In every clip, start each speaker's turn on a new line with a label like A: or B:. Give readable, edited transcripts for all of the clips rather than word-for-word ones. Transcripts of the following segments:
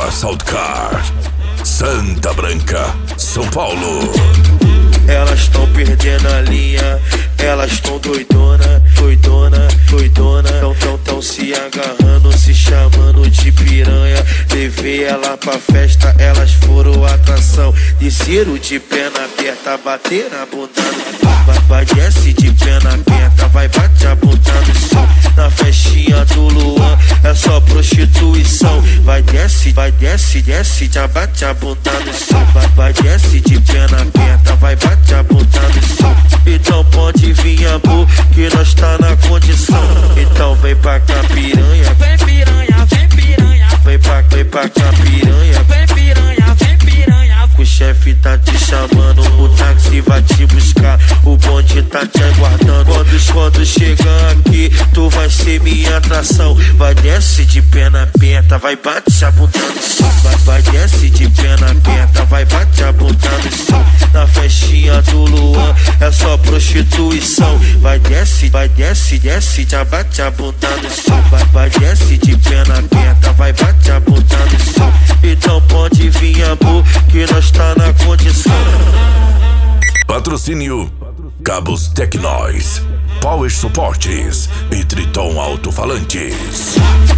A: Assault Car, Santa Branca, São Paulo.
B: Elas tão perdendo a linha, elas tão doidona, doidona, doidona. Tão se agarrando, se chamando de piranha. Levei ela pra festa, elas foram atração. Desceram de perna aberta, bater na bunda no vai desce de perna aberta, vai bate a bunda no chão. Na festinha do Luan é só prostituição. Vai desce, desce, já bate a bunda no chão. Vai desce de perna aberta, vai bate a bunda no chão. Então pode vir amor, que nós tá na condição. Então vem pra cá piranha,
C: vem piranha, vem piranha.
B: Vem pra cá piranha,
C: vem piranha, vem piranha.
B: O chefe tá te chamando, o táxi vai te buscar, o bonde tá te aguardando. Quando chegar aqui, tu vai ser minha atração. Vai desce de perna aberta, vai bate a bunda no chão. Vai desce de perna aberta, vai bate a bunda no chão. Na festinha do Luan é só prostituição. Vai desce, desce, já bate a bunda no chão. Vai desce de perna aberta, vai bate a bunda no chão. Então pode vir amor, que nós tá na condição.
A: Patrocínio Cabos Tecnóis, Power Suportes e Triton Alto-Falantes.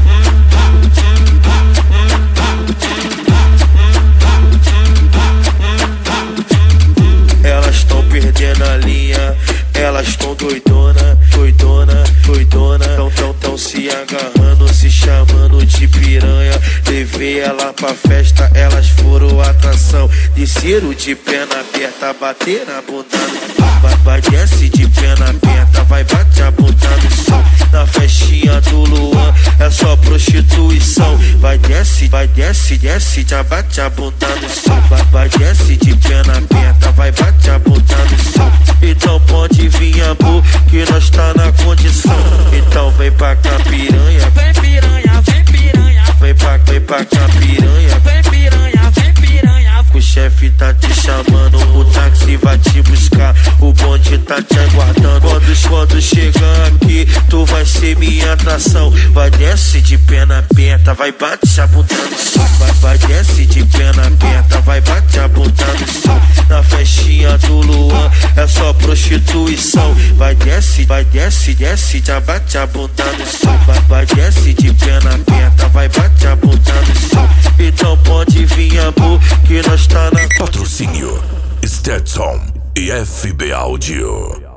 B: Elas tão perdendo a linha, elas tão doidona, doidona, doidona. Tão se agarrando, se chamando de piranha. Levei ela pra festa, elas foram atração. Desceram de perna aberta, bater na bunda no vai desce de perna aberta, vai bate a bunda no chão. Na festinha do Luan é só prostituição. Vai desce, desce, já bate a bunda no chão. Vai desce de perna aberta, vai bate a bunda no chão. Então pode vir amor, que nós tá na condição. Então vem pra cá piranha,
C: vem piranha, vem piranha.
B: Vem pra cá piranha,
C: vem piranha, vem piranha.
B: O chefe tá te chamando, o táxi vai te buscar, o bonde tá te aguardando. Quando chegar aqui, tu vai ser minha atração. Vai desce de perna aberta, vai bate a bunda no chão. Vai desce de perna aberta, vai bate a bunda no chão. Na festinha do Luan é só prostituição. Vai desce, desce, já bate a bunda no chão. Vai desce de perna aberta, vai bate a bunda no chão. Então pode vir amor, que nós tá na...
A: Patrocínio Stetson e FB Audio.